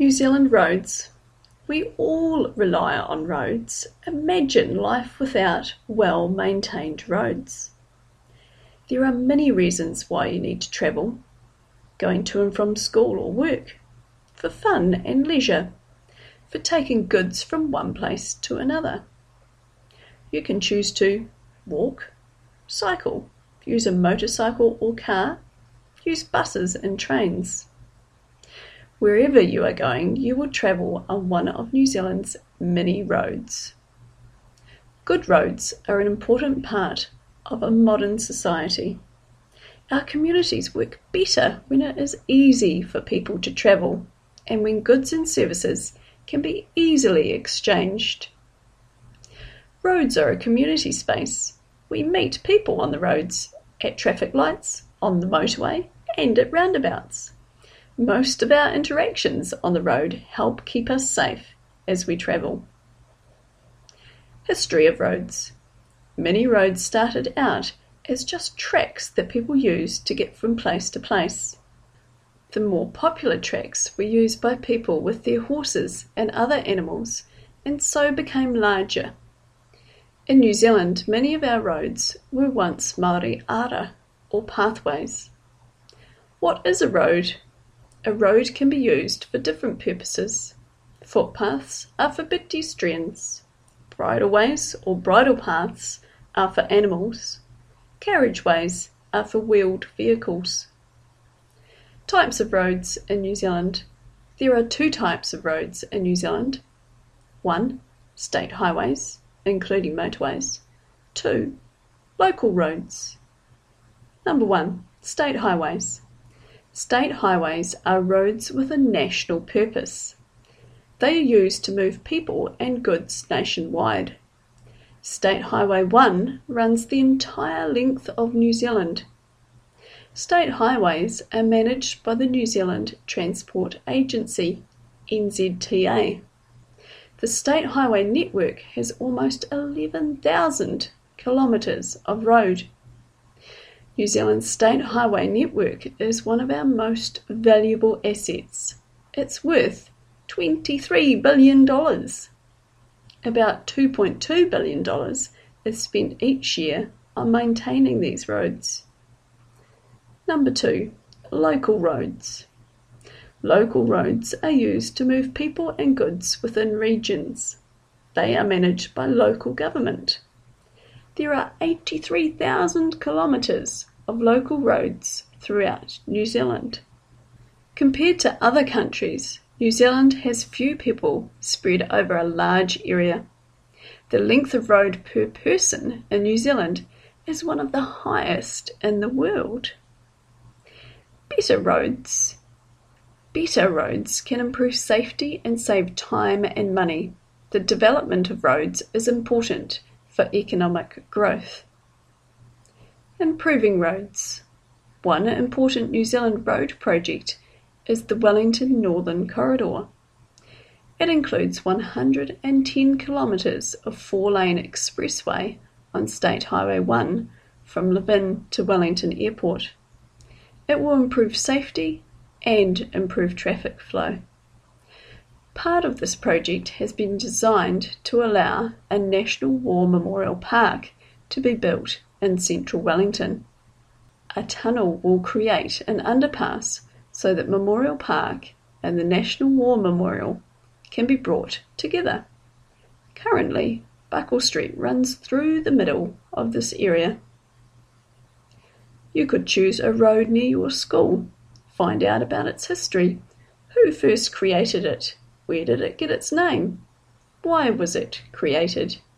New Zealand roads. We all rely on roads. Imagine life without well-maintained roads. There are many reasons why you need to travel. Going to and from school or work, for fun and leisure, for taking goods from one place to another. You can choose to walk, cycle, use a motorcycle or car, use buses and trains. Wherever you are going, you will travel on one of New Zealand's many roads. Good roads are an important part of a modern society. Our communities work better when it is easy for people to travel and when goods and services can be easily exchanged. Roads are a community space. We meet people on the roads, at traffic lights, on the motorway, and at roundabouts. Most of our interactions on the road help keep us safe as we travel. History of roads. Many roads started out as just tracks that people used to get from place to place. The more popular tracks were used by people with their horses and other animals, and so became larger. In New Zealand, many of our roads were once Māori ara, or pathways. What is a road? A road can be used for different purposes. Footpaths are for pedestrians. Bridleways or bridle paths are for animals. Carriageways are for wheeled vehicles. Types of roads in New Zealand. There are two types of roads in New Zealand. 1. State highways, including motorways. 2. Local roads. Number 1. State highways. State highways are roads with a national purpose. They are used to move people and goods nationwide. State Highway 1 runs the entire length of New Zealand. State highways are managed by the New Zealand Transport Agency, NZTA. The State Highway network has almost 11,000 kilometres of road. New Zealand's State Highway network is one of our most valuable assets. It's worth $23 billion. About $2.2 billion is spent each year on maintaining these roads. Number 2. Local roads. Local roads are used to move people and goods within regions. They are managed by local government. There are 83,000 kilometres of local roads throughout New Zealand. Compared to other countries, New Zealand has few people spread over a large area. The length of road per person in New Zealand is one of the highest in the world. Better roads. Better roads can improve safety and save time and money. The development of roads is important for economic growth. Improving roads. One important New Zealand road project is the Wellington Northern Corridor. It includes 110 kilometres of 4-lane expressway on State Highway 1 from Levin to Wellington Airport. It will improve safety and improve traffic flow. Part of this project has been designed to allow a National War Memorial Park to be built in central Wellington. A tunnel will create an underpass so that Memorial Park and the National War Memorial can be brought together. Currently, Buckle Street runs through the middle of this area. You could choose a road near your school. Find out about its history. Who first created it? Where did it get its name? Why was it created?